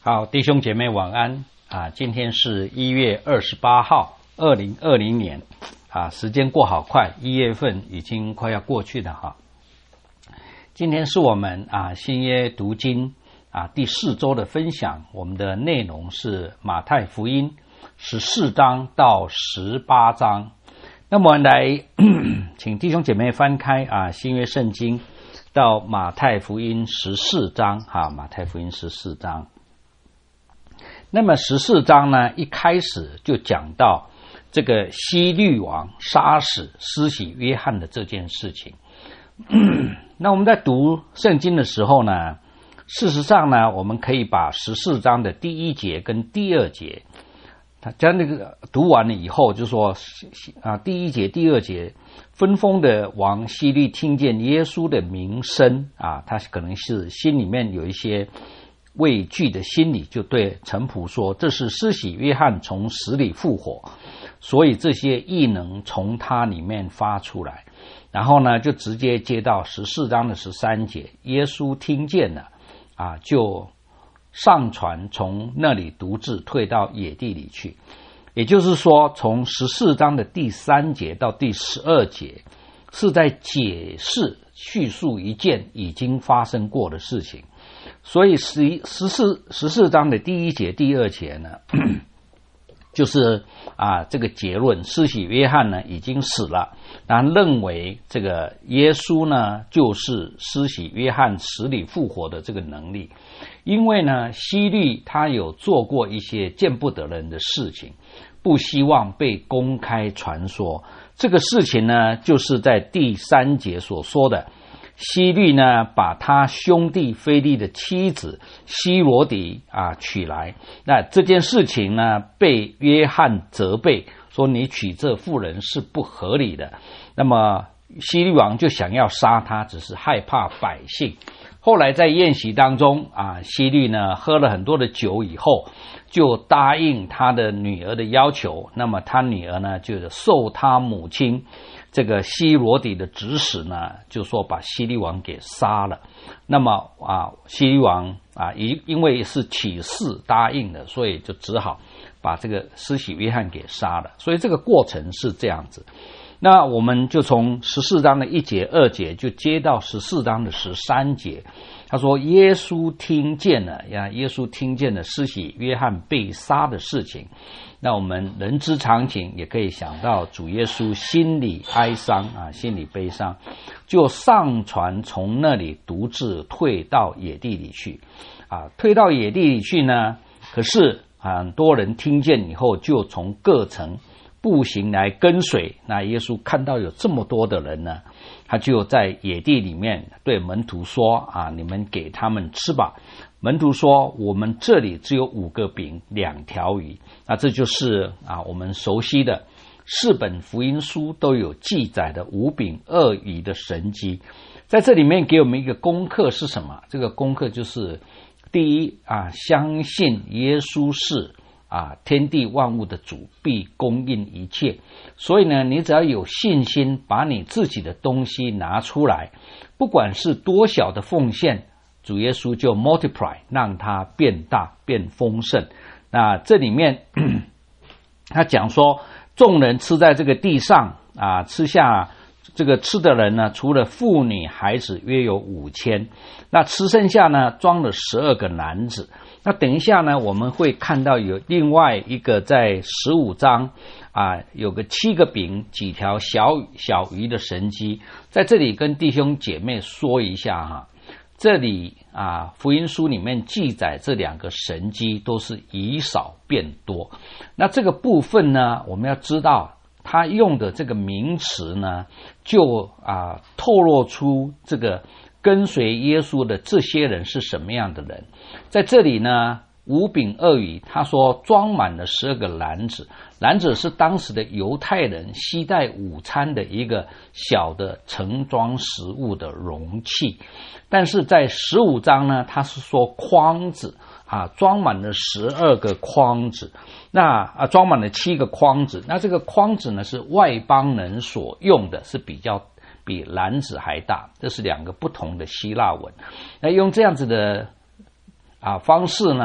好，弟兄姐妹晚安啊！今天是1月28号，2020年啊，时间过好快，1月份已经快要过去了哈。今天是我们新约读经第4周的分享，我们的内容是马太福音14章到18章。那么我们来请弟兄姐妹翻开新约圣经到马太福音14章马太福音14章。那么14章呢，一开始就讲到这个希律王杀死施洗约翰的这件事情。那我们在读圣经的时候呢，事实上呢，我们可以把14章的第1节跟第2节，他将那个读完了以后，就说第1节、第2节，分封的王希律听见耶稣的名声他可能是心里面有一些畏惧的心理，就对臣仆说，这是施洗约翰从死里复活，所以这些异能从他里面发出来。然后呢，就直接接到14章的13节，耶稣听见了就上船，从那里独自退到野地里去。也就是说，从14章的第3节到第12节是在解释叙述一件已经发生过的事情。所以14章的第1节、第2节呢，就是这个结论，施洗约翰呢已经死了，然后认为这个耶稣呢就是施洗约翰死里复活的这个能力。因为呢，希律他有做过一些见不得人的事情，不希望被公开传说。这个事情呢，就是在第3节所说的，希律呢把他兄弟腓利的妻子希罗底娶来。那这件事情呢，被约翰责备说，你娶这妇人是不合理的。那么希律王就想要杀他，只是害怕百姓。后来在宴席当中希律呢喝了很多的酒以后，就答应他的女儿的要求。那么他女儿呢就受他母亲这个希罗底的指使呢，就说把希律王给杀了。那么希律王因为是起誓答应的，所以就只好把这个施洗约翰给杀了。所以这个过程是这样子。那我们就从14章的1节、2节就接到14章的13节。他说耶稣听见了施洗约翰被杀的事情。那我们人之常情，也可以想到主耶稣心里哀伤心里悲伤，就上船从那里独自退到野地里去退到野地里去呢，可是很多人听见以后，就从各城步行来跟随。那耶稣看到有这么多的人呢，他就在野地里面对门徒说你们给他们吃吧。门徒说，我们这里只有5个饼2条鱼。那这就是我们熟悉的4本福音书都有记载的5饼2鱼的神迹。在这里面给我们一个功课是什么？这个功课就是第一相信耶稣是天地万物的主，必供应一切。所以呢，你只要有信心，把你自己的东西拿出来，不管是多小的奉献，主耶稣就 multiply， 让它变大变丰盛。那这里面他讲说，众人吃在这个地上吃下这个吃的人呢，除了妇女孩子约有5000。那吃剩下呢，装了12个篮子。那等一下呢，我们会看到有另外一个在15章有个7个饼几条小鱼的神迹。在这里跟弟兄姐妹说一下这里福音书里面记载这2个神迹都是以少变多。那这个部分呢，我们要知道他用的这个名词呢，就透露出这个跟随耶稣的这些人是什么样的人。在这里呢，5饼2鱼，他说装满了12个篮子。篮子是当时的犹太人携带午餐的一个小的盛装食物的容器。但是在15章呢，他是说筐子装满了12个筐子。那装满了7个筐子。那这个筐子呢，是外邦人所用的，是比篮子还大。这是2个不同的希腊文。那用这样子的方式呢，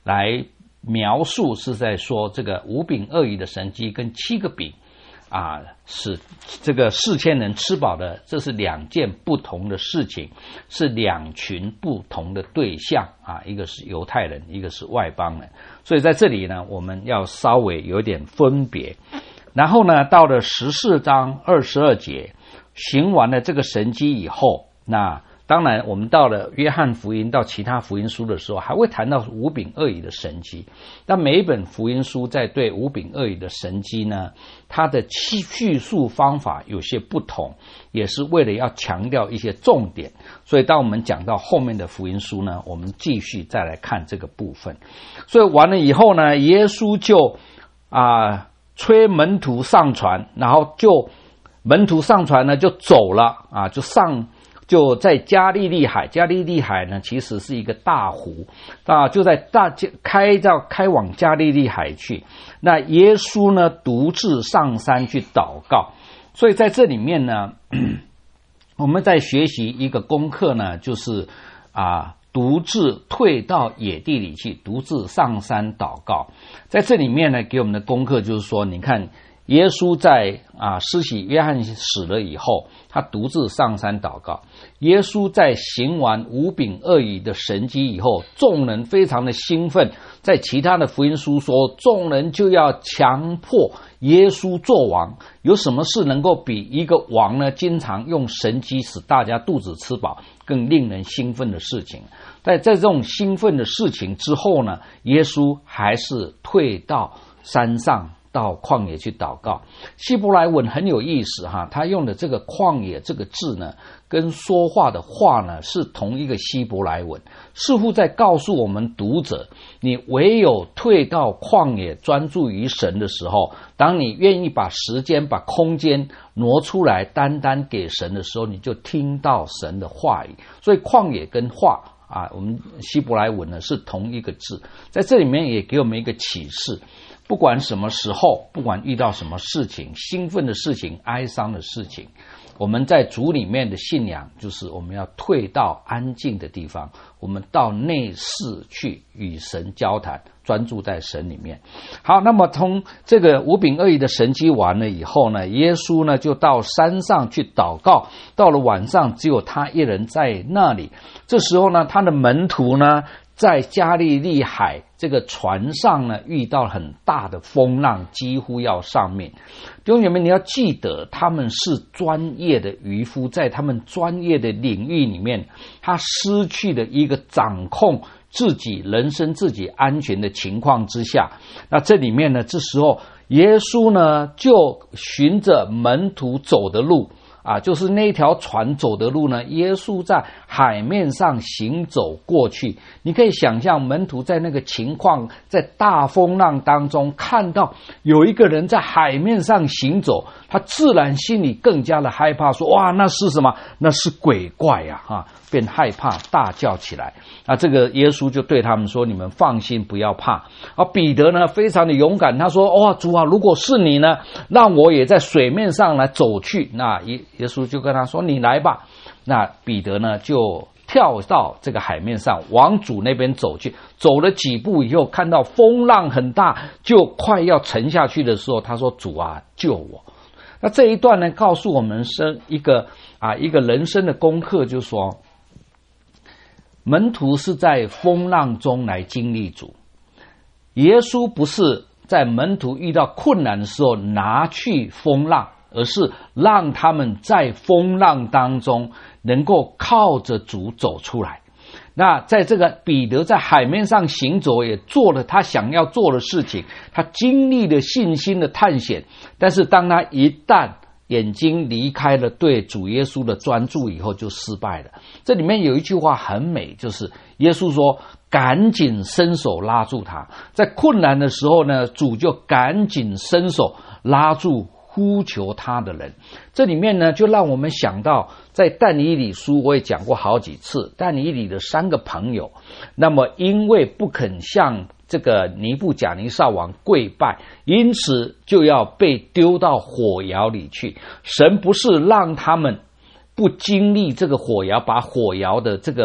来描述，是在说这个5饼2鱼的神迹跟7个饼使这个4000人吃饱的，这是2件不同的事情，是2群不同的对象一个是犹太人，一个是外邦人，所以在这里呢，我们要稍微有点分别。然后呢，到了14章22节，行完了这个神迹以后，那当然我们到了约翰福音到其他福音书的时候，还会谈到5饼2鱼的神迹。但每一本福音书在对5饼2鱼的神迹呢，它的叙述方法有些不同，也是为了要强调一些重点。所以当我们讲到后面的福音书呢，我们继续再来看这个部分。所以完了以后呢，耶稣就催门徒上船，然后门徒上船呢就走了就在加利利海。加利利海呢其实是一个大湖就在开往加利利海去。那耶稣呢独自上山去祷告。所以在这里面呢，我们在学习一个功课呢，就是独自退到野地里去，独自上山祷告。在这里面呢，给我们的功课就是说，你看耶稣在施洗约翰死了以后，他独自上山祷告。耶稣在行完5饼2鱼的神迹以后，众人非常的兴奋。在其他的福音书说，众人就要强迫耶稣做王。有什么事能够比一个王呢经常用神迹使大家肚子吃饱更令人兴奋的事情？在这种兴奋的事情之后呢，耶稣还是退到山上到旷野去祷告。希伯来文很有意思他用的这个旷野这个字呢，跟说话的话呢是同一个希伯来文，似乎在告诉我们读者，你唯有退到旷野专注于神的时候，当你愿意把时间把空间挪出来单单给神的时候，你就听到神的话语。所以旷野跟话我们希伯来文呢是同一个字。在这里面也给我们一个启示，不管什么时候，不管遇到什么事情，兴奋的事情，哀伤的事情，我们在主里面的信仰就是我们要退到安静的地方，我们到内室去与神交谈，专注在神里面。好，那么从这个5饼2鱼的神迹完了以后呢，耶稣呢就到山上去祷告。到了晚上，只有他一人在那里。这时候呢，他的门徒呢在加利利海这个船上呢遇到很大的风浪，几乎要上面。弟兄姐妹，你要记得他们是专业的渔夫，在他们专业的领域里面，他失去了一个掌控自己人生自己安全的情况之下，那这里面呢，这时候耶稣呢就循着门徒走的路就是那条船走的路呢，耶稣在海面上行走过去。你可以想象门徒在那个情况，在大风浪当中看到有一个人在海面上行走，他自然心里更加的害怕，说哇，那是什么？那是鬼怪便害怕大叫起来。这个耶稣就对他们说，你们放心，不要怕。彼得呢非常的勇敢，他说主如果是你呢，让我也在水面上来走去。那耶稣就跟他说，你来吧。那彼得呢就跳到这个海面上往主那边走去。走了几步以后，看到风浪很大，就快要沉下去的时候，他说，主救我。那这一段呢告诉我们是一个人生的功课，就是说门徒是在风浪中来经历主。耶稣不是在门徒遇到困难的时候拿去风浪，而是让他们在风浪当中能够靠着主走出来。那在这个彼得在海面上行走，也做了他想要做的事情，他经历了信心的探险。但是当他一旦眼睛离开了对主耶稣的专注以后，就失败了。这里面有一句话很美，就是耶稣说赶紧伸手拉住他。在困难的时候呢，主就赶紧伸手拉住呼求他的人。这里面呢就让我们想到，在但以理书我也讲过好几次，但以理的3个朋友，那么因为不肯向这个尼布甲尼撒王跪拜，因此就要被丢到火窑里去。神不是让他们不经历这个火窑，把火窑的这个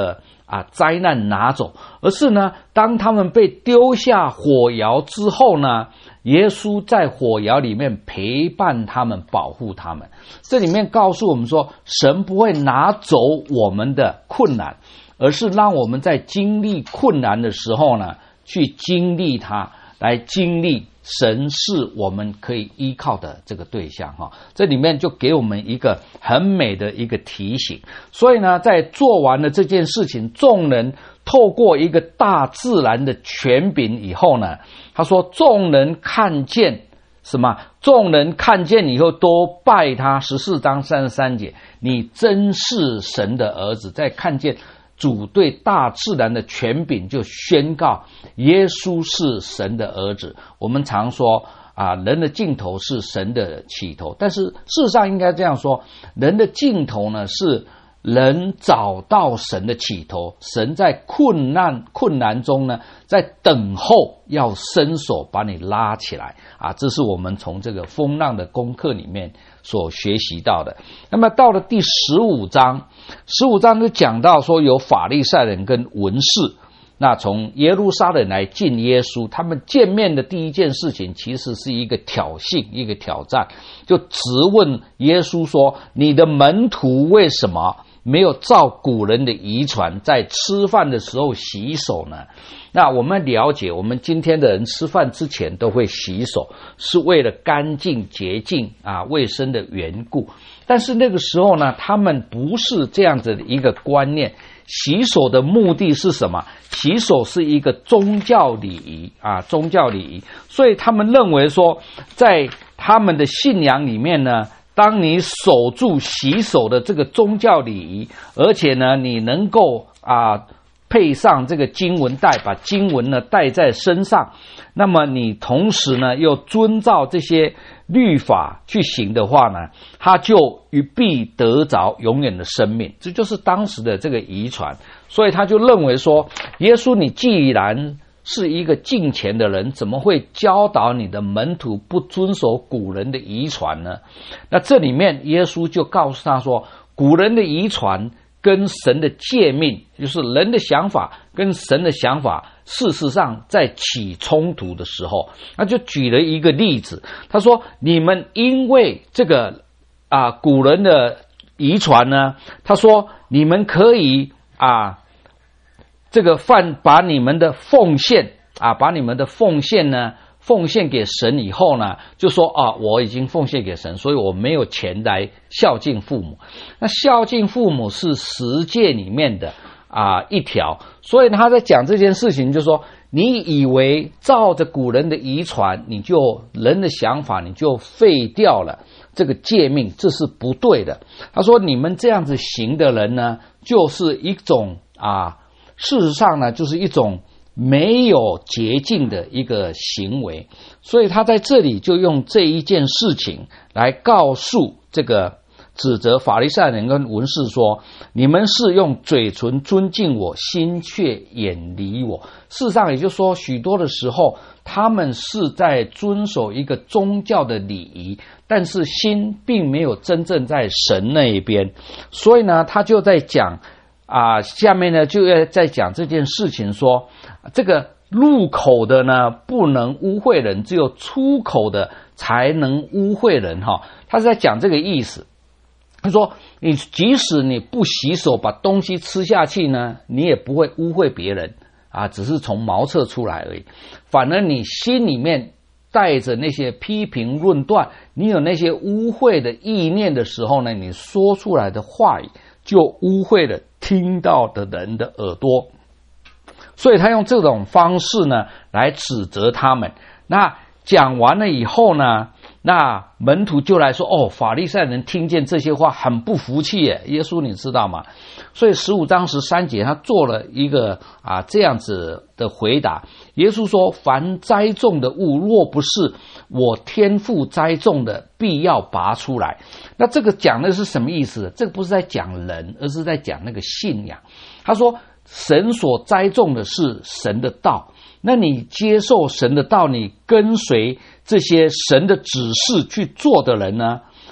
灾难拿走，而是呢，当他们被丢下火窑之后呢，耶稣在火窑里面陪伴他们，保护他们。这里面告诉我们说，神不会拿走我们的困难，而是让我们在经历困难的时候呢，去经历它，来经历神是我们可以依靠的这个对象哈。这里面就给我们一个很美的一个提醒。所以呢，在做完了这件事情，众人透过一个大自然的权柄以后呢，他说众人看见什么？众人看见以后都拜他。14章33节，你真是神的儿子。再看见主对大自然的权柄，就宣告耶稣是神的儿子。我们常说人的尽头是神的起头，但是事实上应该这样说，人的尽头呢是人找到神的起头。神在困难中呢，在等候要伸手把你拉起来这是我们从这个风浪的功课里面所学习到的。那么到了第15章就讲到说，有法利赛人跟文士，那从耶路撒冷来见耶稣，他们见面的第一件事情其实是一个挑衅，一个挑战，就质问耶稣说，你的门徒为什么没有照古人的遗传在吃饭的时候洗手呢？那我们了解，我们今天的人吃饭之前都会洗手，是为了干净洁净卫生的缘故。但是那个时候呢，他们不是这样子的一个观念。洗手的目的是什么？洗手是一个宗教礼仪宗教礼仪。所以他们认为说，在他们的信仰里面呢，当你守住洗手的这个宗教礼仪，而且呢，你能够配上这个经文带，把经文呢带在身上，那么你同时呢又遵照这些律法去行的话呢，他就必得着永远的生命。这就是当时的这个遗传。所以他就认为说，耶稣你既然是一个敬虔的人，怎么会教导你的门徒不遵守古人的遗传呢？那这里面耶稣就告诉他说，古人的遗传跟神的诫命，就是人的想法跟神的想法，事实上在起冲突的时候，那就举了一个例子。他说，你们因为这个古人的遗传呢，他说你们可以这个把你们的奉献呢奉献给神以后呢，就说我已经奉献给神，所以我没有钱来孝敬父母。那孝敬父母是10诫里面的一条。所以他在讲这件事情，就说你以为照着古人的遗传，人的想法你就废掉了这个诫命，这是不对的。他说你们这样子行的人呢，就是一种事实上呢，就是一种没有洁净的一个行为。所以他在这里就用这一件事情来告诉这个指责法利赛人跟文士说，你们是用嘴唇尊敬我，心却远离我。事实上也就是说，许多的时候他们是在遵守一个宗教的礼仪，但是心并没有真正在神那一边。所以呢，他就在讲下面呢就要在讲这件事情，说这个入口的呢不能污秽人，只有出口的才能污秽人他是在讲这个意思。他说你即使你不洗手把东西吃下去呢，你也不会污秽别人只是从茅厕出来而已。反而你心里面带着那些批评论断，你有那些污秽的意念的时候呢，你说出来的话语就污秽了听到的人的耳朵。所以他用这种方式呢来指责他们。那讲完了以后呢，那门徒就来说，法利赛人听见这些话很不服气耶，耶稣你知道吗？所以15章13节他做了一个这样子的回答。耶稣说，凡栽种的物，若不是我天父栽种的，必要拔出来。那这个讲的是什么意思？这个不是在讲人，而是在讲那个信仰。他说神所栽种的是神的道，那你接受神的道，你跟随这些神的指示去做的人呢，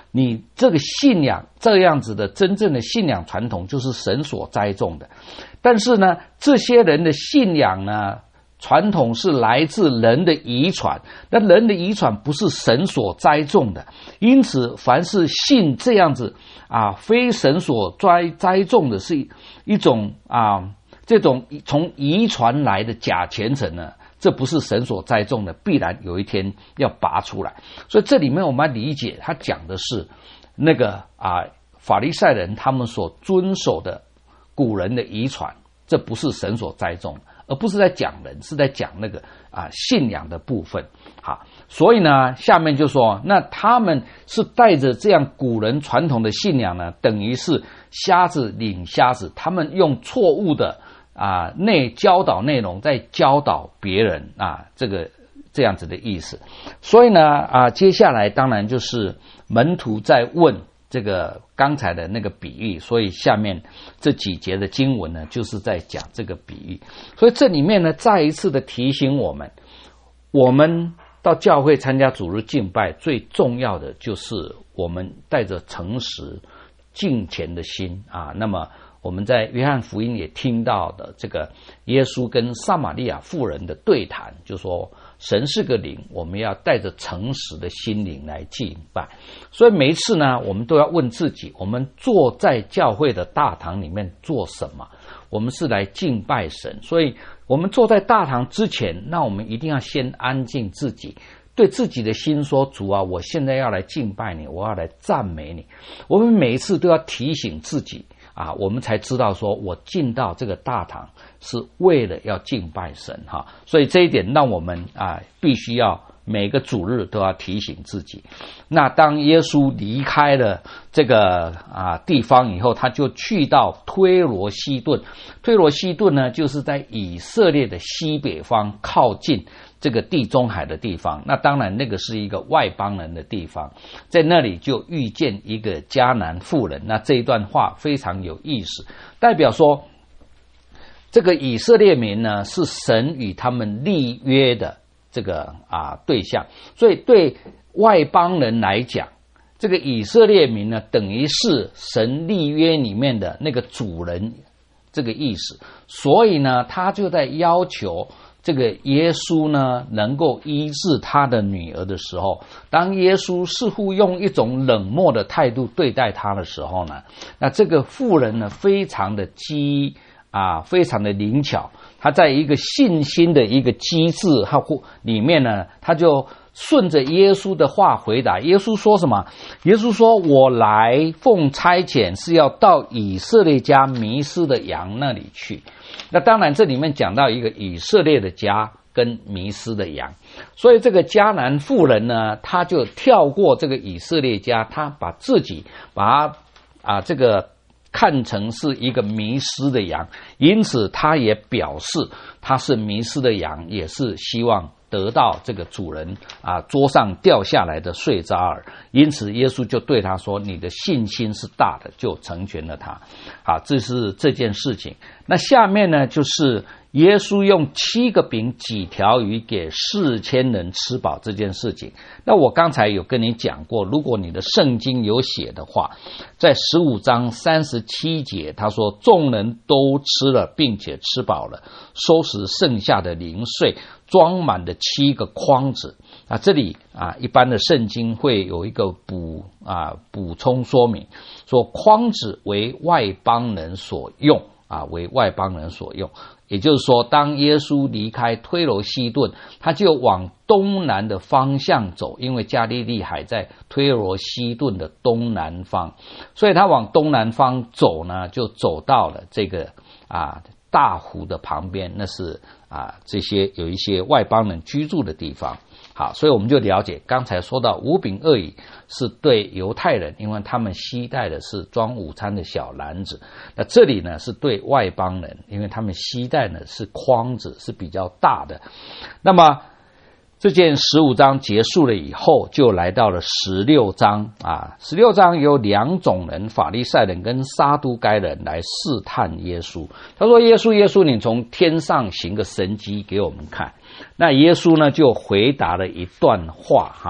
你这个信仰这样子的真正的信仰传统就是神所栽种的。但是呢，这些人的信仰呢，传统是来自人的遗传，那人的遗传不是神所栽种的，因此凡是信这样子非神所栽种的，是一种这种从遗传来的假虔诚呢，这不是神所栽种的，必然有一天要拔出来。所以这里面我们要理解，他讲的是那个法利赛人他们所遵守的古人的遗传，这不是神所栽种的，而不是在讲人，是在讲那个信仰的部分。好，所以呢，下面就说，那他们是带着这样古人传统的信仰呢，等于是瞎子领瞎子，他们用错误的教导内容在教导别人这样子的意思。所以呢接下来当然就是门徒在问这个刚才的那个比喻，所以下面这几节的经文呢，就是在讲这个比喻。所以这里面呢，再一次的提醒我们到教会参加主日敬拜，最重要的就是我们带着诚实敬虔的心那么我们在约翰福音也听到的这个耶稣跟撒玛利亚妇人的对谈，就说神是个灵，我们要带着诚实的心灵来敬拜。所以每一次呢，我们都要问自己，我们坐在教会的大堂里面做什么？我们是来敬拜神，所以我们坐在大堂之前，那我们一定要先安静自己，对自己的心说，主啊，我现在要来敬拜你，我要来赞美你。我们每一次都要提醒自己我们才知道说我进到这个大堂是为了要敬拜神所以这一点让我们必须要每个主日都要提醒自己。那当耶稣离开了这个地方以后，他就去到推罗西顿。推罗西顿呢，就是在以色列的西北方，靠近这个地中海的地方。那当然那个是一个外邦人的地方，在那里就遇见一个迦南妇人。那这一段话非常有意思，代表说这个以色列民呢，是神与他们立约的这个对象。所以对外邦人来讲，这个以色列民呢，等于是神立约里面的那个主人，这个意思。所以呢，他就在要求这个耶稣呢，能够医治他的女儿的时候，当耶稣似乎用一种冷漠的态度对待他的时候呢，那这个妇人呢，非常的非常的灵巧，他在一个信心的一个机制里面呢，他就顺着耶稣的话回答。耶稣说什么？耶稣说，我来奉差遣是要到以色列家迷失的羊那里去。那当然这里面讲到一个以色列的家跟迷失的羊，所以这个迦南妇人呢，他就跳过这个以色列家，他把自己这个看成是一个迷失的羊，因此他也表示他是迷失的羊，也是希望得到这个主人桌上掉下来的碎渣儿。因此耶稣就对他说，你的信心是大的，就成全了他。这是这件事情。那下面呢，就是耶稣用7个饼几条鱼给4000人吃饱这件事情。那我刚才有跟你讲过，如果你的圣经有写的话，在15章37节他说，众人都吃了并且吃饱了，收拾剩下的零碎，装满了7个筐子。这里一般的圣经会有一个补充说明，说筐子为外邦人所用为外邦人所用。也就是说，当耶稣离开推罗西顿，他就往东南的方向走，因为加利利海在推罗西顿的东南方，所以他往东南方走呢，就走到了这个大湖的旁边，那是这些有一些外邦人居住的地方。好，所以我们就了解刚才说到5饼2鱼是对犹太人，因为他们携带的是装午餐的小篮子。那这里呢是对外邦人，因为他们携带的是筐子，是比较大的。那么这件15章结束了以后，就来到了16章16章有2种人，法利赛人跟撒都该人来试探耶稣。他说，耶稣你从天上行个神迹给我们看。那耶稣呢就回答了一段话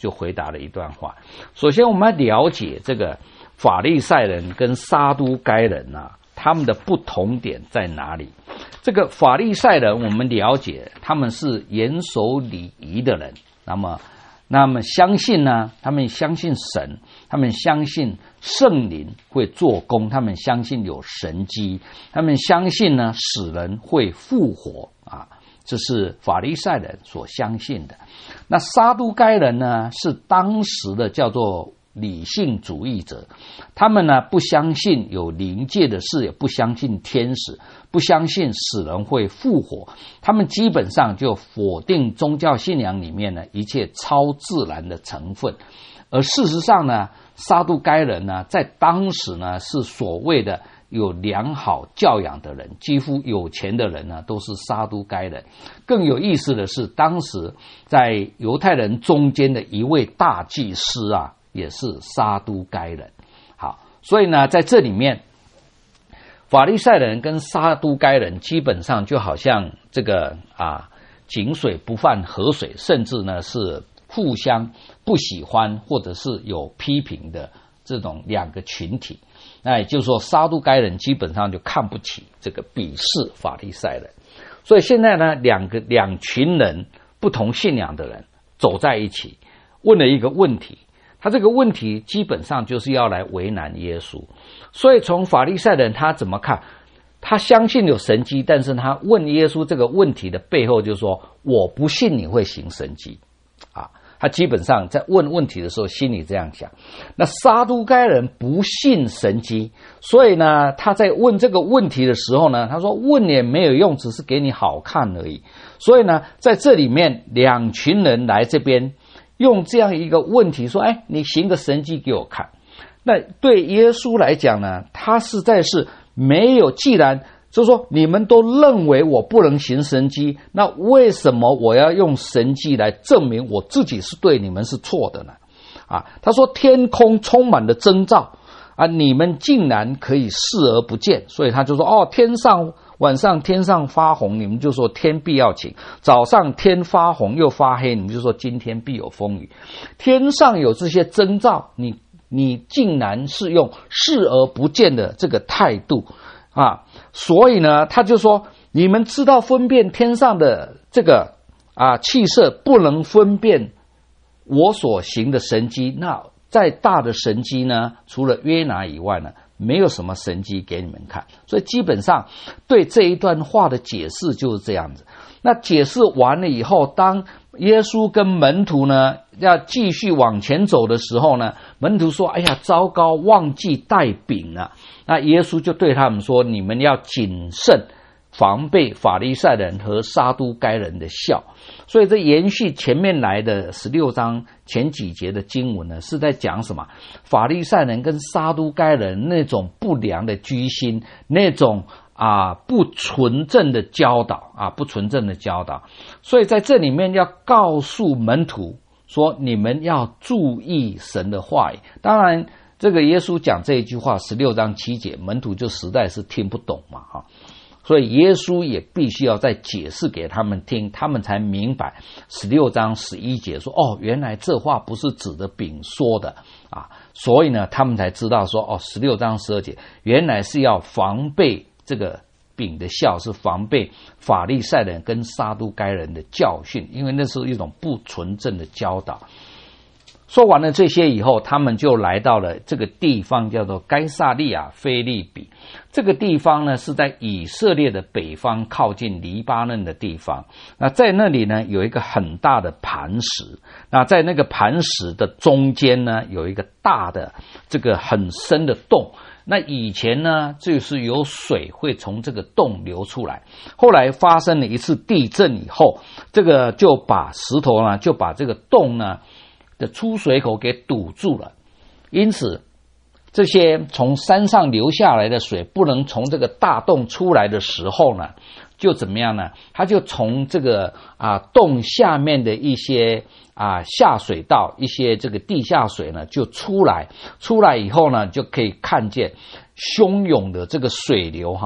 就回答了一段话。首先我们要了解这个法利赛人跟撒都该人啊，他们的不同点在哪里？这个法利赛人我们了解他们是严守礼仪的人，那么相信呢，他们相信神，他们相信圣灵会做工，他们相信有神迹，他们相信呢死人会复活啊，这是法利赛人所相信的。那撒都该人呢，是当时的叫做理性主义者，他们呢不相信有灵界的事，也不相信天使，不相信死人会复活，他们基本上就否定宗教信仰里面呢一切超自然的成分。而事实上呢，撒都该人呢在当时呢是所谓的有良好教养的人，几乎有钱的人呢都是撒都该人。更有意思的是，当时在犹太人中间的一位大祭司啊，也是撒都该人。好，所以呢，在这里面，法利赛人跟撒都该人基本上就好像这个井水不犯河水，甚至呢是互相不喜欢或者是有批评的这种两个群体。那也就是说，撒都该人基本上就看不起这个鄙视法利赛人。所以现在呢，两群人不同信仰的人走在一起，问了一个问题。他这个问题基本上就是要来为难耶稣。所以从法利赛人他怎么看？他相信有神迹，但是他问耶稣这个问题的背后就是说，我不信你会行神迹啊。他基本上在问问题的时候心里这样想。那撒都该人不信神迹，所以呢他在问这个问题的时候呢，他说问也没有用，只是给你好看而已。所以呢在这里面两群人来这边用这样一个问题说，你行个神迹给我看。那对耶稣来讲呢，他实在是没有，既然就是说你们都认为我不能行神迹，那为什么我要用神迹来证明我自己是对，你们是错的呢？他说天空充满了征兆你们竟然可以视而不见。所以他就说晚上天上发红，你们就说天必要晴；早上天发红又发黑，你们就说今天必有风雨。天上有这些征兆，你竟然是用视而不见的这个态度所以呢他就说，你们知道分辨天上的这个气色，不能分辨我所行的神迹，那再大的神迹呢，除了约拿以外呢，没有什么神迹给你们看。所以基本上对这一段话的解释就是这样子。那解释完了以后，当耶稣跟门徒呢要继续往前走的时候呢，门徒说，糟糕，忘记带饼了。那耶稣就对他们说，你们要谨慎防备法利赛人和撒都该人的酵。所以这延续前面来的16章前几节的经文呢，是在讲什么？法利赛人跟撒都该人那种不良的居心，那种不纯正的教导不纯正的教导。所以在这里面要告诉门徒说，你们要注意神的话语。当然这个耶稣讲这一句话16章7节，门徒就实在是听不懂嘛所以耶稣也必须要再解释给他们听，他们才明白16章11节说，原来这话不是指的饼说的所以呢他们才知道说16章12节原来是要防备这个饼的酵，是防备法利赛人跟撒都该人的教训，因为那是一种不纯正的教导。说完了这些以后，他们就来到了这个地方，叫做该撒利亚腓立比。这个地方呢是在以色列的北方，靠近黎巴嫩的地方。那在那里呢有一个很大的磐石，那在那个磐石的中间呢有一个大的这个很深的洞。那以前呢就是有水会从这个洞流出来，后来发生了一次地震以后，这个就把石头呢就把这个洞呢的出水口给堵住了。因此这些从山上流下来的水不能从这个大洞出来的时候呢，就怎么样呢？它就从这个洞下面的一些下水道，一些这个地下水呢就出来以后呢，就可以看见汹涌的这个水流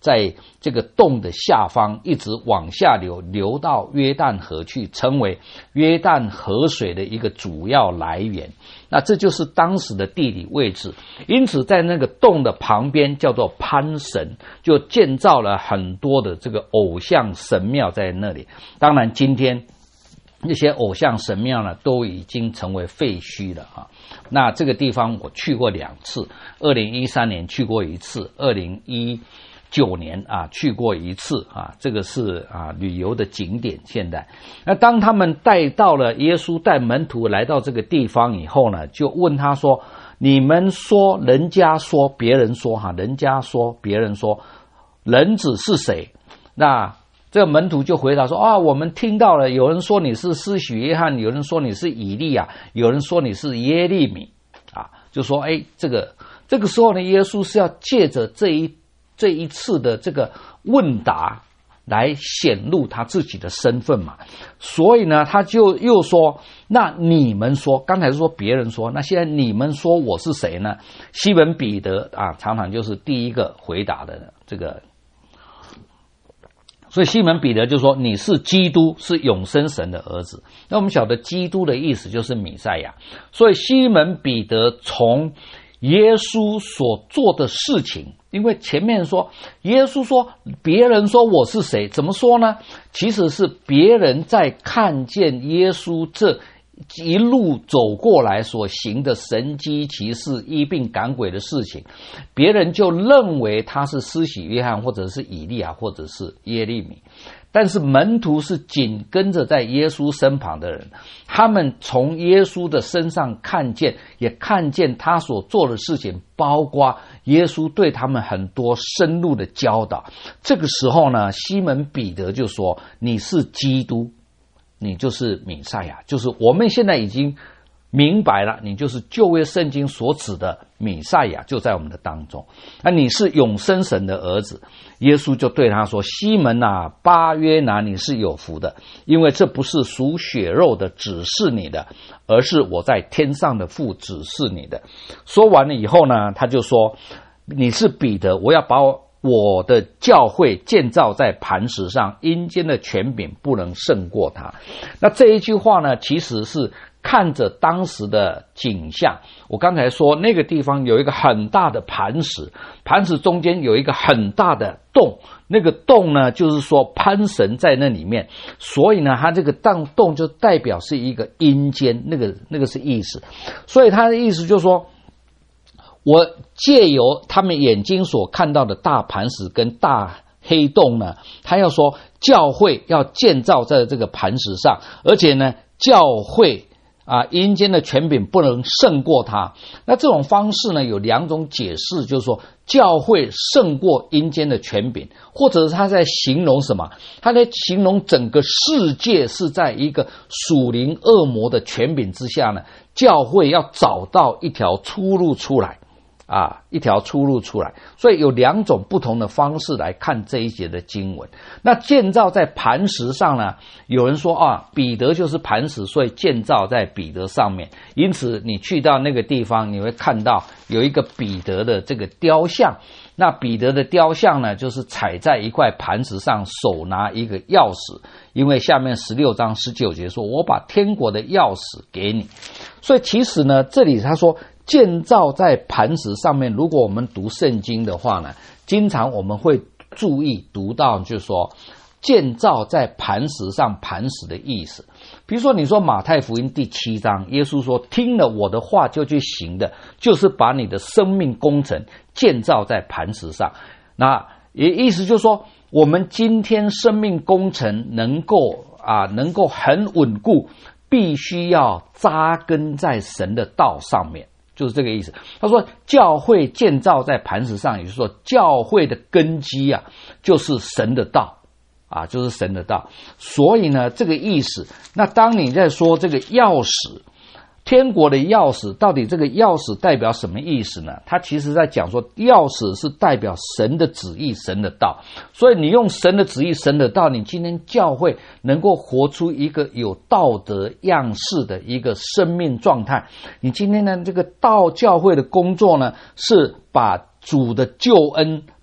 在这个洞的下方一直往下流，流到约旦河去，成为约旦河水的一个主要来源。那这就是当时的地理位置，因此在那个洞的旁边叫做潘神，就建造了很多的这个偶像神庙在那里。当然今天那些偶像神庙呢，都已经成为废墟了啊。那这个地方我去过2次，2013年去过1次，2019年去过1次啊。这个是旅游的景点。现在，那当他们耶稣带门徒来到这个地方以后呢，就问他说：“你们说，人家说，别人说人家说，别人说，人子是谁？”那这个门徒就回答说：“我们听到了，有人说你是施洗约翰，有人说你是以利亚，有人说你是耶利米啊。”就说这个时候呢，耶稣是要借着这一次的这个问答来显露他自己的身份嘛。所以呢，他就又说：“那你们说，刚才是说别人说，那现在你们说我是谁呢？”西门彼得常常就是第一个回答的这个。所以西门彼得就说：“你是基督，是永生神的儿子。”那我们晓得基督的意思就是弥赛亚。所以西门彼得从耶稣所做的事情，因为前面说耶稣说别人说我是谁，怎么说呢？其实是别人在看见耶稣这一路走过来所行的神迹奇事、医病赶鬼的事情，别人就认为他是施洗约翰，或者是以利亚，或者是耶利米。但是门徒是紧跟着在耶稣身旁的人，他们从耶稣的身上看见，也看见他所做的事情，包括耶稣对他们很多深入的教导。这个时候呢，西门彼得就说：“你是基督，你就是弥赛亚，就是我们现在已经明白了，你就是旧约圣经所指的弥赛亚，就在我们的当中。那你是永生神的儿子。”耶稣就对他说：“西门巴约拿，你是有福的，因为这不是属血肉的指示你的，而是我在天上的父指示你的。”说完了以后呢，他就说：“你是彼得，我要把我的教会建造在磐石上，阴间的权柄不能胜过他。”那这一句话呢，其实是看着当时的景象。我刚才说那个地方有一个很大的磐石，磐石中间有一个很大的洞，那个洞呢，就是说潘神在那里面，所以呢，它这个洞就代表是一个阴间，那个是意思。所以他的意思就是说，我借由他们眼睛所看到的大磐石跟大黑洞呢，他要说教会要建造在这个磐石上，而且呢，教会阴间的权柄不能胜过他。那这种方式呢，有2种解释，就是说教会胜过阴间的权柄，或者是他在形容什么？他在形容整个世界是在一个属灵恶魔的权柄之下呢，教会要找到一条出路出来。所以有2种不同的方式来看这一节的经文。那建造在磐石上呢，有人说彼得就是磐石，所以建造在彼得上面。因此你去到那个地方，你会看到有一个彼得的这个雕像。那彼得的雕像呢，就是踩在一块磐石上，手拿一个钥匙，因为下面16章19节说：“我把天国的钥匙给你。”所以其实呢，这里他说建造在磐石上面，如果我们读圣经的话呢，经常我们会注意读到就是说建造在磐石上，磐石的意思。比如说你说马太福音第7章，耶稣说：“听了我的话就去行的，就是把你的生命工程建造在磐石上。”那也意思就是说，我们今天生命工程能够很稳固，必须要扎根在神的道上面，就是这个意思。他说教会建造在磐石上，也就是说教会的根基就是神的道就是神的道。所以呢，这个意思，那当你在说这个钥匙，天国的钥匙，到底这个钥匙代表什么意思呢？他其实在讲说，钥匙是代表神的旨意，神的道。所以你用神的旨意，神的道，你今天教会能够活出一个有道德样式的一个生命状态。你今天呢，这个教会的工作呢，是把主的救恩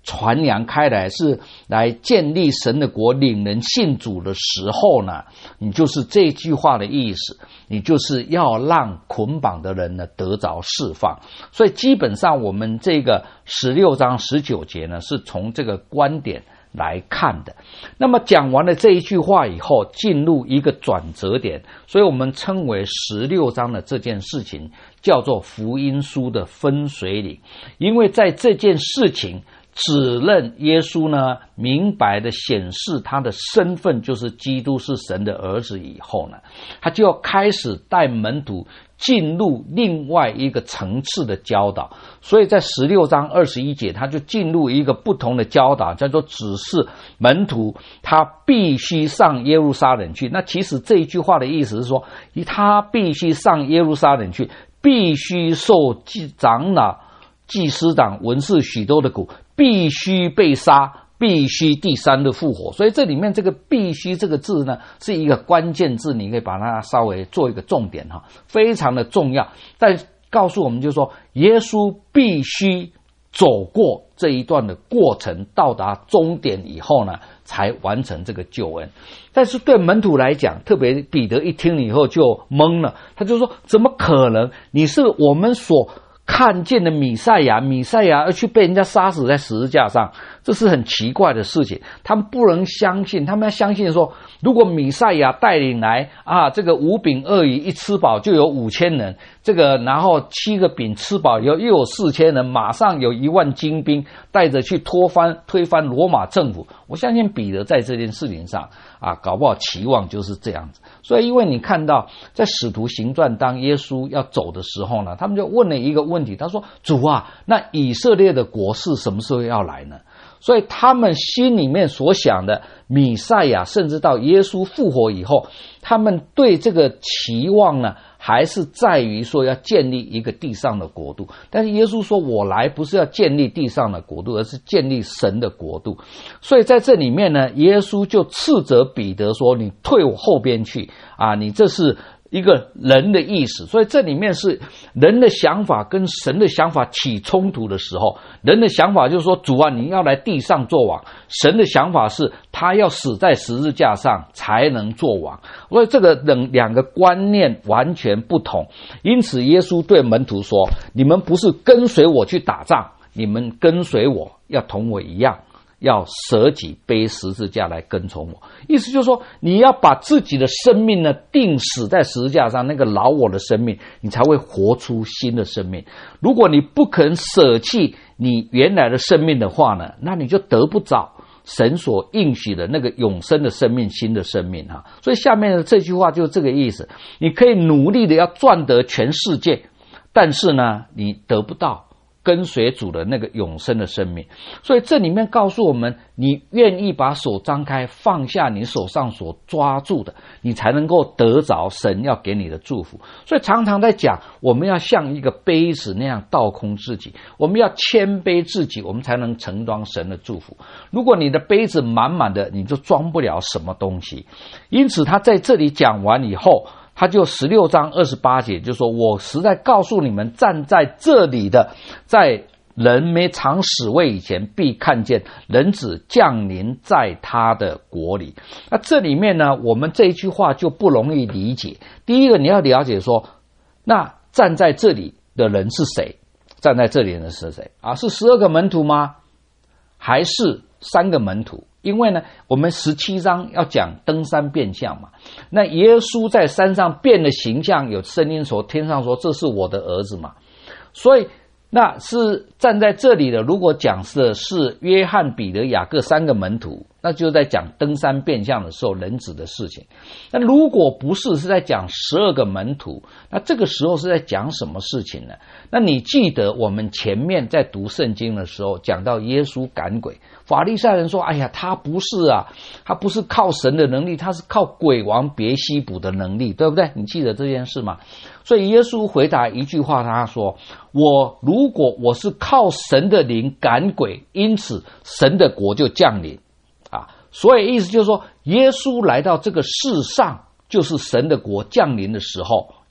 传扬开来，是来建立神的国，领人信主的时候呢，你就是这句话的意思，你就是要让捆绑的人呢得着释放。所以基本上我们这个16章19节呢，是从这个观点来看的。那么讲完了这一句话以后，进入一个转折点，所以我们称为16章的这件事情叫做福音书的分水岭。因为在这件事情指认耶稣呢明白的显示他的身份就是基督是神的儿子以后呢，他就要开始带门徒进入另外一个层次的教导。所以在16章21节他就进入一个不同的教导，叫做指示门徒他必须上耶路撒冷去。那其实这一句话的意思是说，他必须上耶路撒冷去，必须受长老祭司长文士许多的苦，必须被杀，必须第3日复活。所以这里面这个必须这个字呢，是一个关键字，你可以把它稍微做一个重点哈，非常的重要。但告诉我们就是说，耶稣必须走过这一段的过程，到达终点以后呢，才完成这个救恩。但是对门徒来讲，特别彼得一听了以后就懵了，他就说，怎么可能？你是我们所看见的弥赛亚而去被人家杀死在十字架上，这是很奇怪的事情。他们不能相信，他们要相信说，如果弥赛亚带领来这个5饼2鱼一吃饱就有5000人，这个然后7个饼吃饱以后又有4000人，马上有1万精兵带着去推翻罗马政府。我相信彼得在这件事情上搞不好期望就是这样子。所以因为你看到在使徒行传当耶稣要走的时候呢，他们就问了一个问题，他说，主啊，那以色列的国是什么时候要来呢？所以他们心里面所想的弥赛亚，甚至到耶稣复活以后，他们对这个期望呢，还是在于说要建立一个地上的国度。但是耶稣说，我来不是要建立地上的国度，而是建立神的国度。所以在这里面呢，耶稣就斥责彼得说，你退我后边去你这是一个人的意思。所以这里面是人的想法跟神的想法起冲突的时候，人的想法就是说，主啊，你要来地上做王，神的想法是他要死在十字架上才能做王。所以这个两个观念完全不同。因此耶稣对门徒说，你们不是跟随我去打仗，你们跟随我要同我一样，要舍己背十字架来跟从我。意思就是说，你要把自己的生命呢钉死在十字架上，那个老我的生命，你才会活出新的生命。如果你不肯舍弃你原来的生命的话呢，那你就得不着神所应许的那个永生的生命，新的生命所以下面的这句话就是这个意思。你可以努力的要赚得全世界，但是呢，你得不到跟随主的那个永生的生命。所以这里面告诉我们，你愿意把手张开，放下你手上所抓住的，你才能够得着神要给你的祝福。所以常常在讲，我们要像一个杯子那样倒空自己，我们要谦卑自己，我们才能承装神的祝福。如果你的杯子满满的，你就装不了什么东西。因此他在这里讲完以后，他就16章28节就说，我实在告诉你们，站在这里的，在人没尝死位以前，必看见人子降临在他的国里。那这里面呢，我们这一句话就不容易理解。第一个，你要了解说，那站在这里的人是谁？站在这里的人是谁是12个门徒吗？还是3个门徒？因为呢，我们17章要讲登山变相嘛，那耶稣在山上变了形象，有声音说，天上说，这是我的儿子嘛。所以那是站在这里的，如果讲的是约翰、彼得、雅各3个门徒，那就在讲登山变相的时候人子的事情。那如果不是，是在讲12个门徒，那这个时候是在讲什么事情呢？那你记得我们前面在读圣经的时候讲到耶稣赶鬼，法利赛人说，哎呀，他不是靠神的能力，他是靠鬼王别西卜的能力，对不对？你记得这件事吗？所以耶稣回答一句话，他说，如果我是靠神的灵赶鬼，因此神的国就降临所以意思就是说，耶稣来到这个世上，就是神的国降临的时候，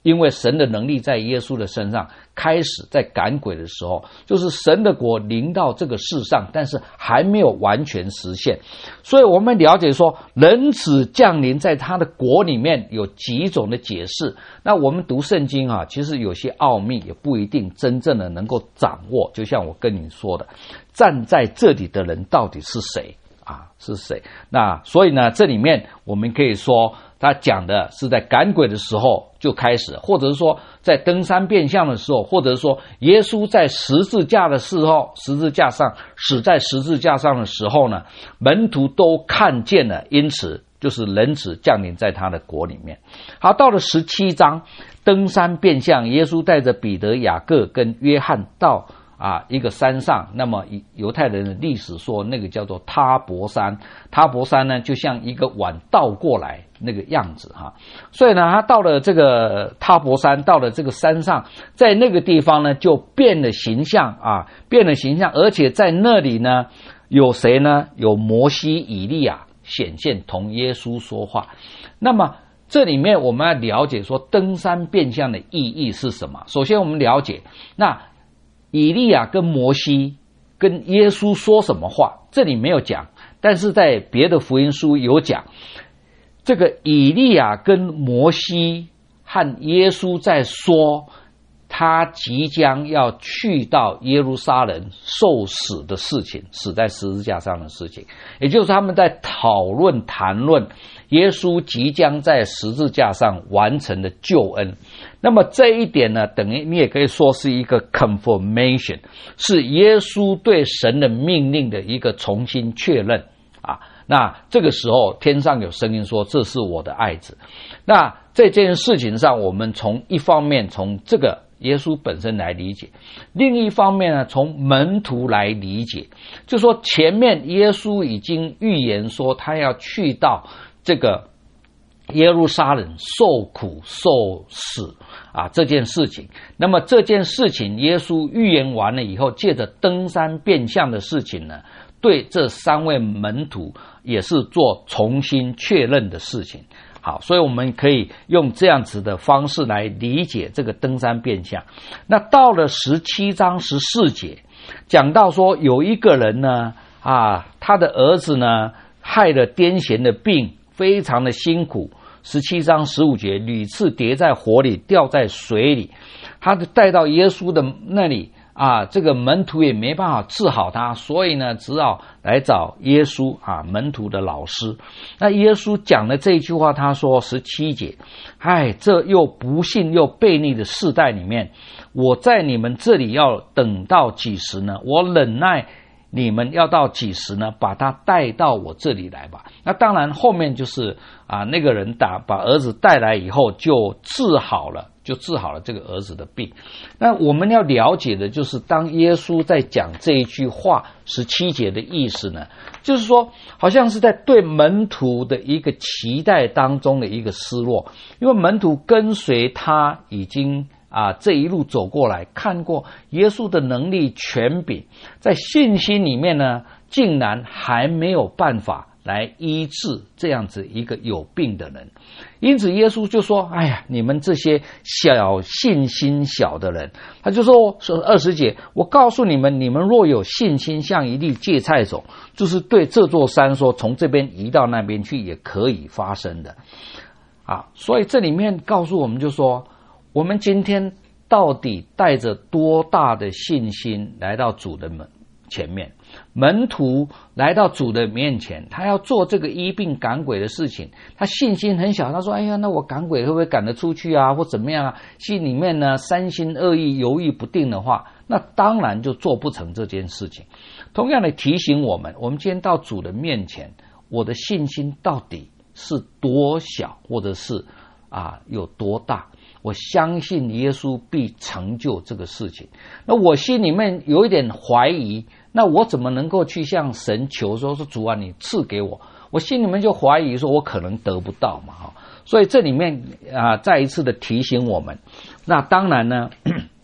因为神的能力在耶稣的身上开始在赶鬼的时候，就是神的国临到这个世上，但是还没有完全实现。所以我们了解说，人子降临在他的国里面有几种的解释。那我们读圣经啊，其实有些奥秘也不一定真正的能够掌握。就像我跟你说的，站在这里的人到底是谁啊？是谁？那所以呢，这里面我们可以说，他讲的是在赶鬼的时候就开始，或者是说在登山变像的时候，或者是说耶稣在十字架的时候，死在十字架上的时候呢，门徒都看见了，因此就是人子降临在他的国里面。好，到了17章登山变像，耶稣带着彼得、雅各跟约翰到一个山上，那么犹太人的历史说那个叫做他伯山。他伯山呢，就像一个碗倒过来那个样子哈。所以呢，他到了这个他伯山，到了这个山上，在那个地方呢就变了形象，而且在那里呢有谁呢？有摩西、以利亚显现同耶稣说话。那么这里面我们要了解说登山变像的意义是什么。首先我们了解，那以利亚跟摩西跟耶稣说什么话，这里没有讲，但是在别的福音书有讲。这个以利亚跟摩西和耶稣在说他即将要去到耶路撒冷受死的事情，死在十字架上的事情，也就是他们在谈论耶稣即将在十字架上完成的救恩。那么这一点呢，等于你也可以说是一个 confirmation， 是耶稣对神的命令的一个重新确认啊。那这个时候天上有声音说，这是我的爱子。那在这件事情上，我们从一方面从这个耶稣本身来理解，另一方面呢，从门徒来理解，就说前面耶稣已经预言说他要去到这个耶路撒冷受苦受死这件事情。那么这件事情耶稣预言完了以后，借着登山变像的事情呢，对这3位门徒也是做重新确认的事情。好，所以我们可以用这样子的方式来理解这个登山变像。那到了17章14节，讲到说有一个人呢，他的儿子呢害了癫痫的病，非常的辛苦。17章15节，屡次跌在火里，掉在水里，他就带到耶稣的那里这个门徒也没办法治好他，所以呢只好来找耶稣门徒的老师。那耶稣讲了这一句话，他说17节，这又不幸又悖逆的世代里面，我在你们这里要等到几时呢？我忍耐你们要到几时呢？把他带到我这里来吧。那当然后面就是那个人把儿子带来以后就治好了这个儿子的病。那我们要了解的就是，当耶稣在讲这一句话17节的意思呢，就是说好像是在对门徒的一个期待当中的一个失落，因为门徒跟随他已经这一路走过来，看过耶稣的能力权柄，在信心里面呢，竟然还没有办法来医治这样子一个有病的人。因此耶稣就说，你们这些信心小的人，他就说20节，我告诉你们，你们若有信心像一粒芥菜种，就是对这座山说，从这边移到那边去，也可以发生的所以这里面告诉我们，就说我们今天到底带着多大的信心来到主的前面？门徒来到主的面前，他要做这个医病赶鬼的事情，他信心很小，他说那我赶鬼会不会赶得出去或怎么样心里面呢三心二意犹豫不定的话，那当然就做不成这件事情。同样的提醒我们今天到主的面前，我的信心到底是多小，或者是有多大？我相信耶稣必成就这个事情。那我心里面有一点怀疑，那我怎么能够去向神求说主啊，你赐给我？我心里面就怀疑说我可能得不到嘛。所以这里面再一次的提醒我们。那当然呢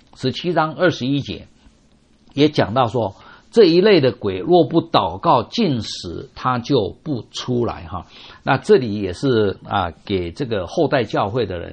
17章21节也讲到说，这一类的鬼若不祷告禁食，他就不出来那这里也是给这个后代教会的人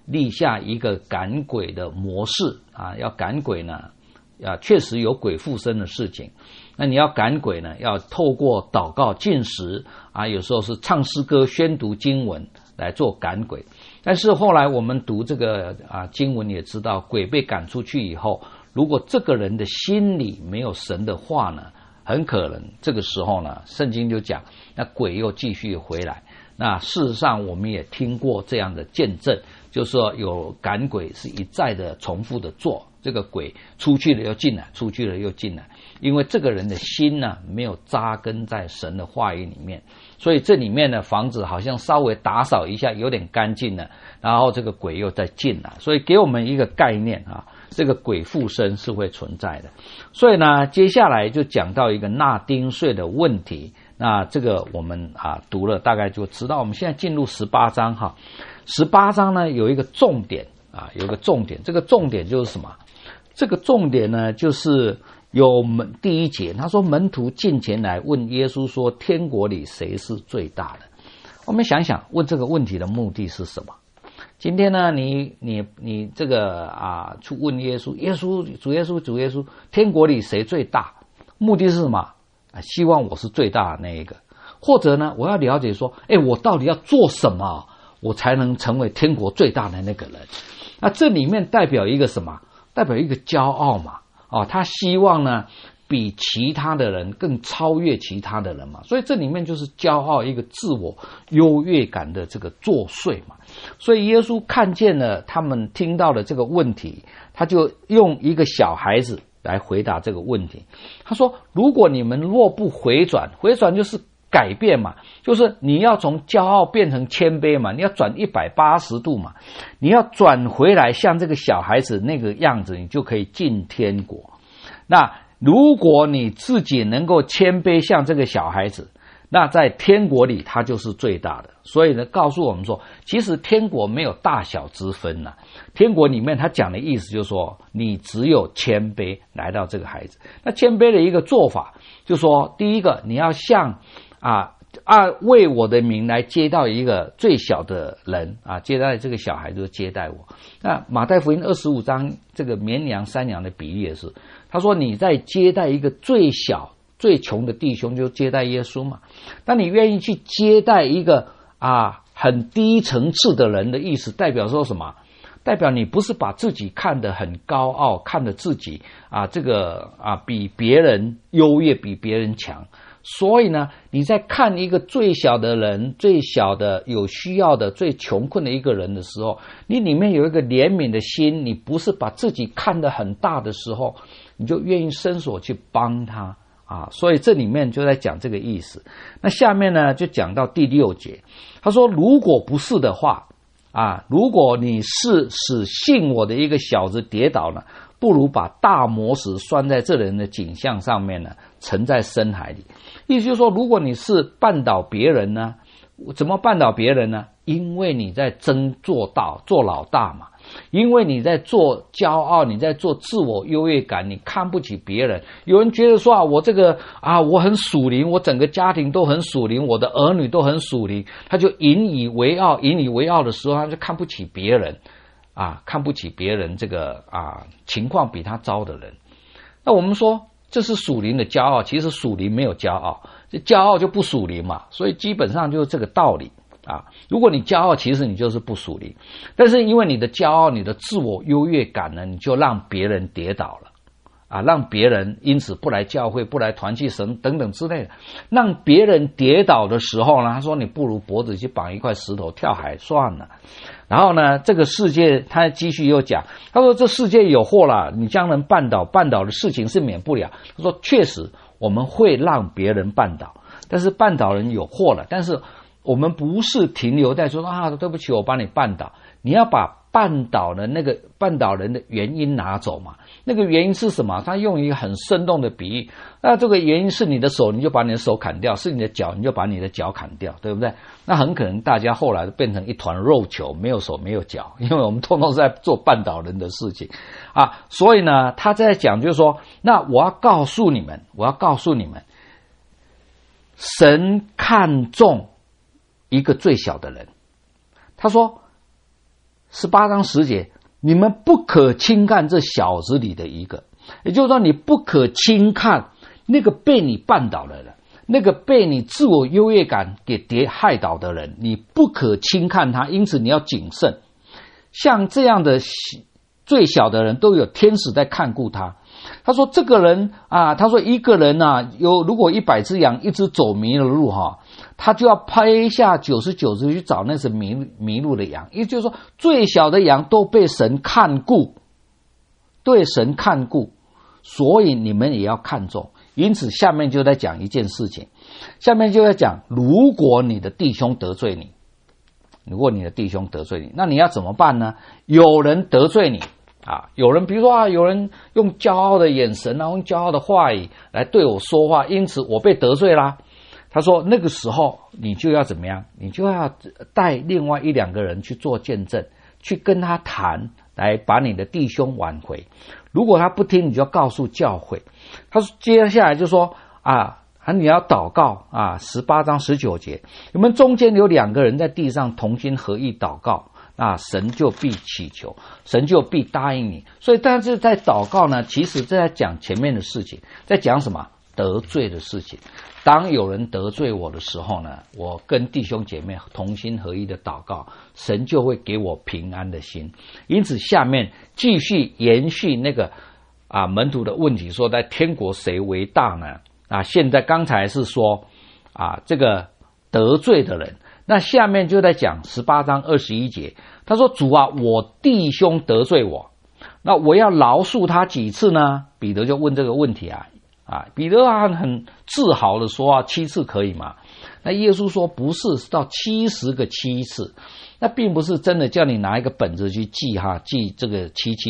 立下一个赶鬼的模式啊，要赶鬼呢，确实有鬼附身的事情。那你要赶鬼呢，要透过祷告、禁食啊，有时候是唱诗歌、宣读经文来做赶鬼。但是后来我们读这个经文也知道，鬼被赶出去以后，如果这个人的心里没有神的话呢，很可能这个时候呢，圣经就讲，那鬼又继续回来。那事实上我们也听过这样的见证，就是说有赶鬼是一再的重复的做，这个鬼出去了又进来，出去了又进来，因为这个人的心呢没有扎根在神的话语里面，所以这里面的房子好像稍微打扫一下有点干净了，然后这个鬼又再进来，所以给我们一个概念啊，这个鬼附身是会存在的。所以呢，接下来就讲到一个纳丁税的问题。那这个我们读了大概就知道。我们现在进入18章哈，18章呢有一个重点有一个重点，这个重点就是什么？这个重点呢就是第一节，他说门徒进前来问耶稣说，天国里谁是最大的？我们想想问这个问题的目的是什么？今天呢，你这个去问耶稣，主耶稣，天国里谁最大？目的是什么？希望我是最大的那一个，或者呢，我要了解说，我到底要做什么，我才能成为天国最大的那个人？那这里面代表一个什么？代表一个骄傲嘛，他希望呢比其他的人更超越其他的人嘛，所以这里面就是骄傲，一个自我优越感的这个作祟嘛。所以耶稣看见了他们听到的这个问题，他就用一个小孩子来回答这个问题。他说，如果你们若不回转就是改变嘛，就是你要从骄傲变成谦卑嘛，你要转180度嘛，你要转回来像这个小孩子那个样子，你就可以进天国。那如果你自己能够谦卑像这个小孩子，那在天国里他就是最大的。所以呢，告诉我们说，其实天国没有大小之分啊，天国里面他讲的意思就是说，你只有谦卑来到这个孩子。那谦卑的一个做法就是说，第一个你要像为我的名来接待一个最小的人接待这个小孩就接待我。那马太福音25章这个绵羊山羊的比喻也是，他说你在接待一个最小最穷的弟兄，就接待耶稣嘛。当你愿意去接待一个很低层次的人的意思，代表说什么？代表你不是把自己看得很高傲，看得自己比别人优越，比别人强。所以呢，你在看一个最小的人，最小的有需要的最穷困的一个人的时候，你里面有一个怜悯的心，你不是把自己看得很大的时候，你就愿意伸手去帮他所以这里面就在讲这个意思。那下面呢就讲到第6节，他说如果不是的话如果你是使信我的一个小子跌倒了，不如把大磨石拴在这人的颈项上面呢，沉在深海里。意思就是说，如果你是绊倒别人呢，怎么绊倒别人呢？因为你在争做老大嘛，因为你在做骄傲，你在做自我优越感，你看不起别人。有人觉得说我这个我很属灵，我整个家庭都很属灵，我的儿女都很属灵，他就引以为傲的时候，他就看不起别人看不起别人这个情况比他糟的人。那我们说这是属灵的骄傲，其实属灵没有骄傲，骄傲就不属灵嘛，所以基本上就是这个道理如果你骄傲，其实你就是不属灵。但是因为你的骄傲，你的自我优越感呢，你就让别人跌倒了让别人因此不来教会，不来团契神等等之类的。让别人跌倒的时候呢，他说你不如脖子去绑一块石头跳海算了。然后呢，这个世界他继续又讲，他说这世界有祸了，你将人绊倒的事情是免不了。他说确实我们会让别人绊倒，但是绊倒人有祸了，但是我们不是停留在说对不起我把你绊倒，你要把绊倒人的原因拿走嘛。那个原因是什么？他用一个很生动的比喻，那这个原因是你的手，你就把你的手砍掉，是你的脚，你就把你的脚砍掉，对不对？那很可能大家后来变成一团肉球，没有手没有脚，因为我们通通是在做绊倒人的事情所以呢，他在讲就是说，那我要告诉你们，神看重一个最小的人。他说 18章10节，你们不可轻看这小子里的一个，也就是说，你不可轻看那个被你绊倒的人，那个被你自我优越感给害倒的人，你不可轻看他，因此你要谨慎。像这样的最小的人都有天使在看顾他。他说这个人啊，他说一个人啊，如果100只羊，一只走迷了路哈，他就要拍下99只去找那只迷路的羊。也就是说，最小的羊都被神看顾，对神看顾，所以你们也要看重。因此下面就在讲一件事情，下面就在讲，如果你的弟兄得罪你，那你要怎么办呢？有人得罪你啊，有人比如说有人用骄傲的眼神啊，用骄傲的话语来对我说话，因此我被得罪啦。他说那个时候你就要怎么样？你就要带另外1-2个人去做见证，去跟他谈，来把你的弟兄挽回。如果他不听，你就要告诉教会。他说接下来就说你要祷告啊，18章19节，你们中间有2个人在地上同心合意祷告，神就必祈求，神就必答应你。所以但是在祷告呢，其实在讲前面的事情，在讲什么？得罪的事情。当有人得罪我的时候呢，我跟弟兄姐妹同心合意的祷告，神就会给我平安的心。因此下面继续延续那个门徒的问题，说在天国谁为大呢？现在刚才是说这个得罪的人，那下面就在讲18章21节，他说主啊，我弟兄得罪我，那我要饶恕他几次呢？彼得就问这个问题彼得很自豪的说7次可以吗？那耶稣说不是，是到70个7次。那并不是真的叫你拿一个本子去记这个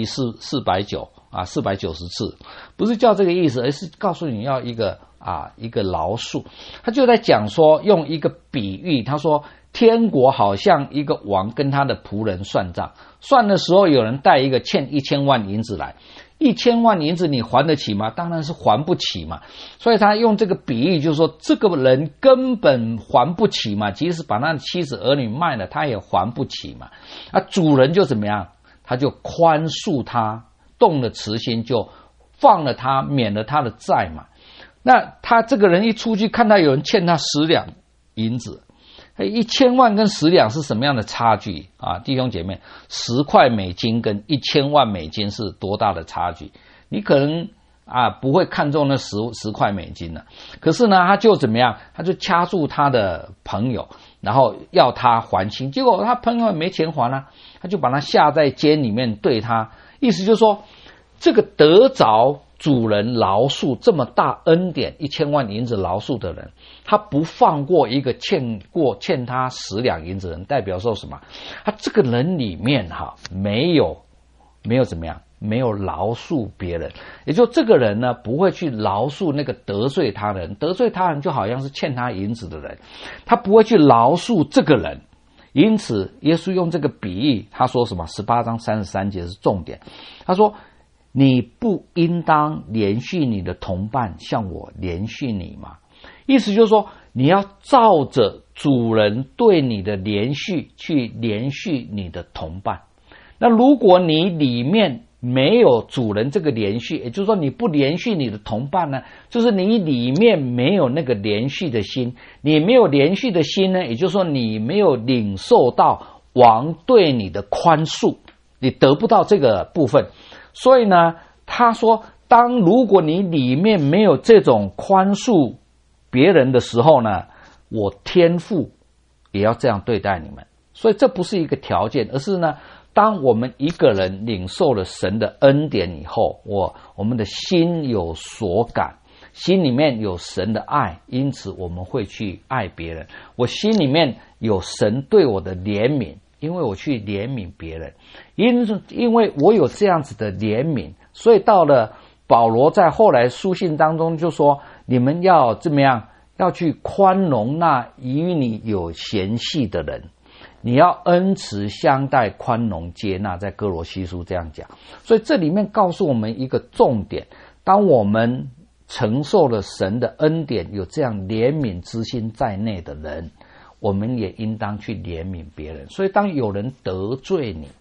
77490 490次，不是叫这个意思，而是告诉你要一个饶恕。他就在讲说，用一个比喻，他说天国好像一个王跟他的仆人算账，算的时候有人带一个欠1000万银子来，1000万银子你还得起吗？当然是还不起嘛。所以他用这个比喻就是说，这个人根本还不起嘛，即使把他的妻子儿女卖了，他也还不起嘛。主人就怎么样？他就宽恕他，动了慈心，就放了他，免了他的债嘛。那他这个人一出去，看到有人欠他10两银子，1000万跟10两是什么样的差距弟兄姐妹，10块美金跟1000万美金是多大的差距？你可能不会看中那10块美金了，可是呢，他就怎么样？他就掐住他的朋友，然后要他还清，结果他朋友也没钱还他就把他下在监里面，对他，意思就是说，这个得着主人饶恕这么大恩典1000万银子饶恕的人，他不放过一个欠他10两银子的人，代表说什么？他这个人里面没有怎么样？没有饶恕别人，也就这个人呢，不会去饶恕那个得罪他的人，得罪他人就好像是欠他银子的人，他不会去饶恕这个人。因此耶稣用这个比喻，他说什么？18章33节是重点，他说你不应当连续你的同伴像我连续你吗？意思就是说，你要照着主人对你的连续去连续你的同伴。那如果你里面没有主人这个连续，也就是说你不连续你的同伴呢，就是你里面没有那个连续的心。你没有连续的心呢，也就是说你没有领受到王对你的宽恕，你得不到这个部分。所以呢，他说如果你里面没有这种宽恕别人的时候呢，我天父也要这样对待你们。所以这不是一个条件，而是呢，当我们一个人领受了神的恩典以后，我们的心有所感，心里面有神的爱，因此我们会去爱别人。我心里面有神对我的怜悯，因为我去怜悯别人，因为我有这样子的怜悯，所以到了保罗在后来书信当中就说，你们要怎么样？要去宽容那与你有嫌隙的人，你要恩慈相待，宽容接纳，在哥罗西书这样讲。所以这里面告诉我们一个重点，当我们承受了神的恩典，有这样怜悯之心在内的人，我们也应当去怜悯别人。所以当有人得罪你，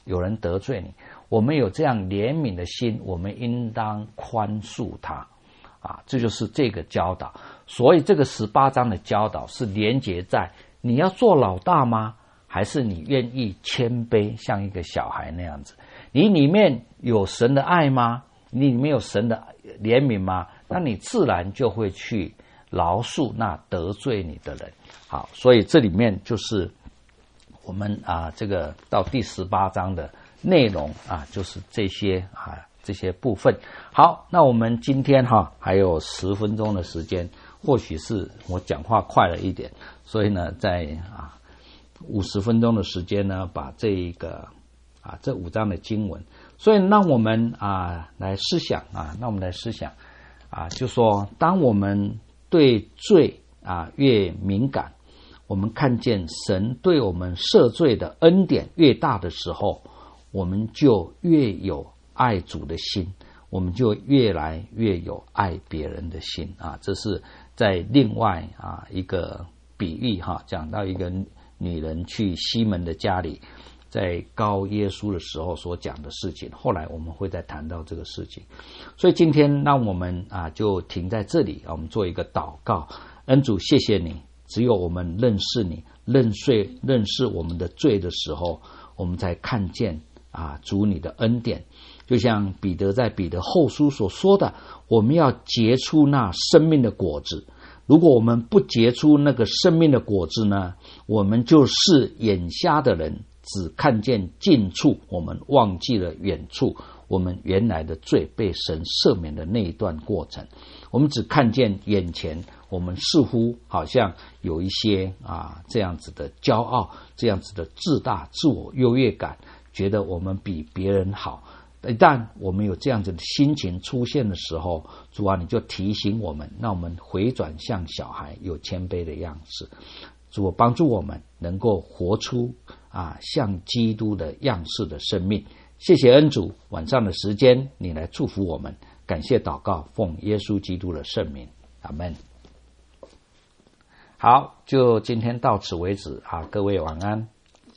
有人得罪你，我们有这样怜悯的心，我们应当宽恕他这就是这个教导。所以这个18章的教导是连结在你要做老大吗？还是你愿意谦卑，像一个小孩那样子？你里面有神的爱吗？你里面有神的怜悯吗？那你自然就会去饶恕那得罪你的人。好，所以这里面就是我们这个到第18章的内容就是这些部分。好，那我们今天还有10分钟的时间，或许是我讲话快了一点，所以呢，在50分钟的时间呢，把这5章的经文，所以让我们来思想就说当我们对罪越敏感，我们看见神对我们赦罪的恩典越大的时候，我们就越有爱主的心，我们就越来越有爱别人的心这是在另外一个比喻讲到一个女人去西门的家里，在告耶稣的时候所讲的事情，后来我们会再谈到这个事情。所以今天让我们就停在这里我们做一个祷告。恩主，谢谢你，只有我们认识你，认识我们的罪的时候，我们才看见主你的恩典。就像彼得在彼得后书所说的，我们要结出那生命的果子。如果我们不结出那个生命的果子呢，我们就是眼瞎的人，只看见近处，我们忘记了远处，我们原来的罪被神赦免的那一段过程。我们只看见眼前，我们似乎好像有一些这样子的骄傲，这样子的自大、自我优越感，觉得我们比别人好。一旦我们有这样子的心情出现的时候，主你就提醒我们，让我们回转向小孩，有谦卑的样式。主帮助我们能够活出像基督的样式的生命。谢谢恩主，晚上的时间你来祝福我们，感谢祷告，奉耶稣基督的圣名，阿们。好，就今天到此为止各位晚安。